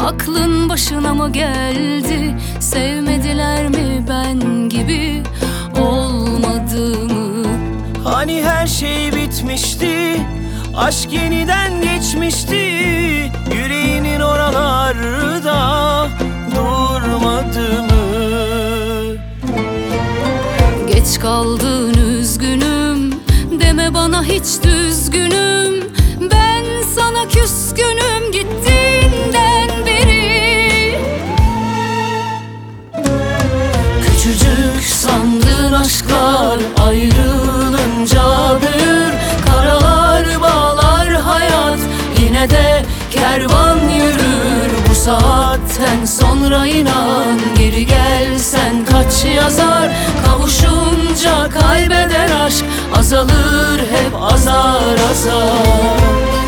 Aklın başına mı geldi? Sevmediler mi ben gibi olmadığımı? Hani her şey bitmişti, aşk yeniden geçmişti. Yüreğinin oralarda durmadı mı? Geç kaldın üzgünüm, deme bana hiç düzgünüm. Ben sana küskünüm gittiğinden beri. Küçücük sandığın aşklar ayrılınca büyür. Karalar bağlar hayat, yine de kervan yürür. Bu saatten sonra inan, geri gelsen kaç yazar. Kavuşunca kaybeder aşk, azalır hep azar azar.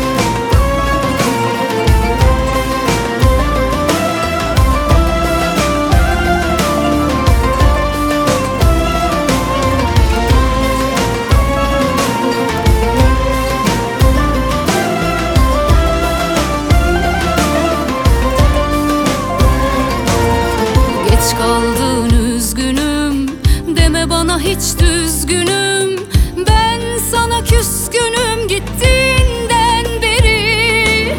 Geç kaldın üzgünüm, deme bana hiç düzgünüm. Ben sana küskünüm gittiğinden beri.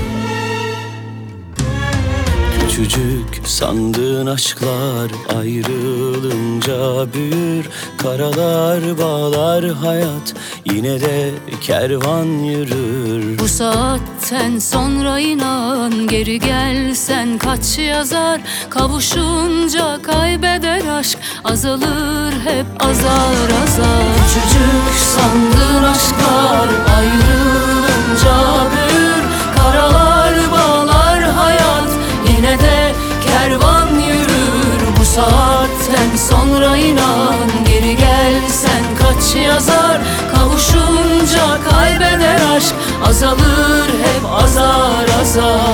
Küçücük sandığın aşklar ayrılınca büyür. Karalar bağlar hayat, yine de kervan yürür. Bu saatten sonra inan, geri gelsen kaç yazar. Kavuşunca kaybeder aşk, azalır hep azar azar. Küçücük sandığın aşklar ayrılınca büyür. Karalar bağlar hayat, yine de kervan yürür. Bu saatten sonra inan, geri gelsen kaç yazar. Kavuşunca kaybeder aşk, azalır hep azar azar.